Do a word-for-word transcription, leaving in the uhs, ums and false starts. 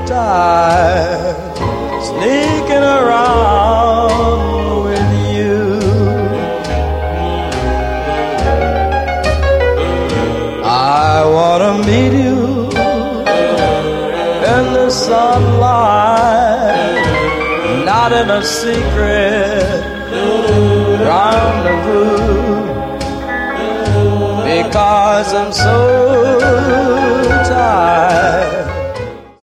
tired sneaking around with you. I wanna meet you in the sunlight, not in a secret rendezvous, because I'm so